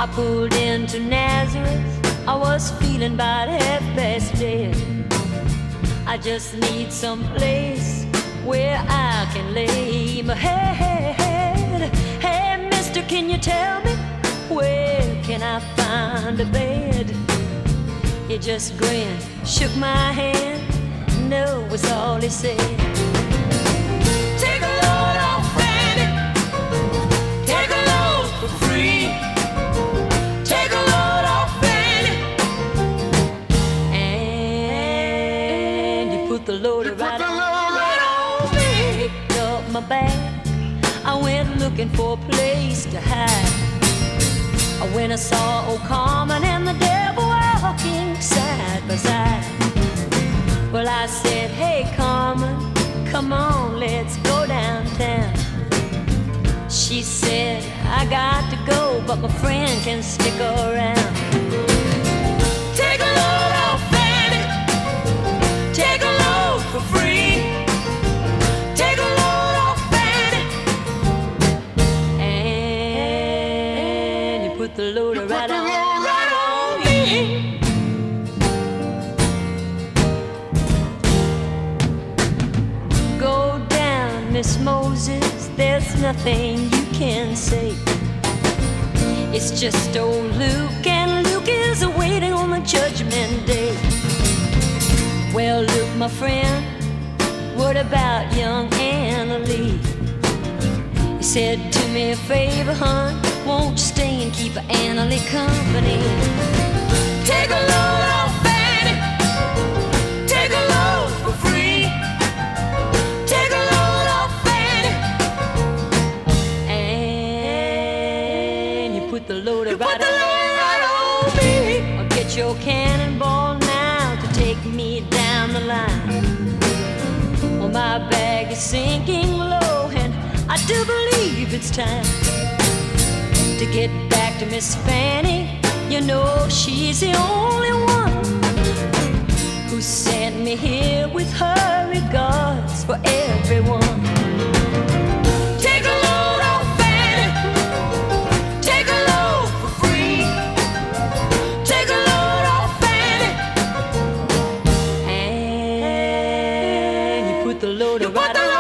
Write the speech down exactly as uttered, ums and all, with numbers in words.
I pulled into Nazareth. I was feeling about half past dead. I just need some place where I can lay my head. Hey, mister, can you tell me where can I find a bed? He just grinned, shook my hand. No was all he said. Take a load off Fanny, take a load for free. Take a load off Fanny, and you put the load right, put the on, load right on me. Picked up my bag, I went looking for a place to hide. When I saw old Carmen and the devil walking side by side, well, I said, hey, Carmen, come on, let's go downtown. She said, I got to go, but my friend can stick around. Take a load off Fanny, take a load for free. Take a load off Fanny, and you put the load You right put the on, load right on me. Go down, Miss Moses, there's nothing you can say. It's just old Luke, and Luke is waiting on the judgment day. Well, Luke, my friend, what about young Anna Lee? He said, do me a favor, hon, won't you stay and keep Anna Lee company? Take a load off Fanny, take a load for free. Take a load off Fanny, and you put the load You right, put the on, load right on me. Or get your cannonball now to take me down the line. Well, my bag is sinking low, and I do believe it's time to get back to Miss Fanny. You know she's the only one who sent me here with her regards for everyone. Take a load off Fanny, take a load for free. Take a load off Fanny, and you put the load You right put the on.